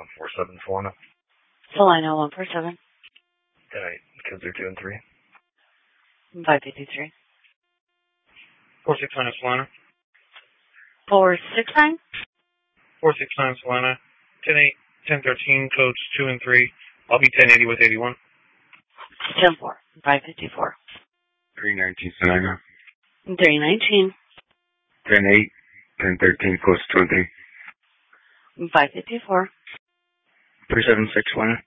147 Solana. Solana 147. Alright, codes are 2 and 3. 553. 469 Solana. 469? 469 Solana. 10-8, 10-13, codes 2 and 3. I'll be 1080 with 81. 10-4. 554. 319 Solana. 319. 10-8, 10-13, codes 2 and 3. 554. 376 Solana.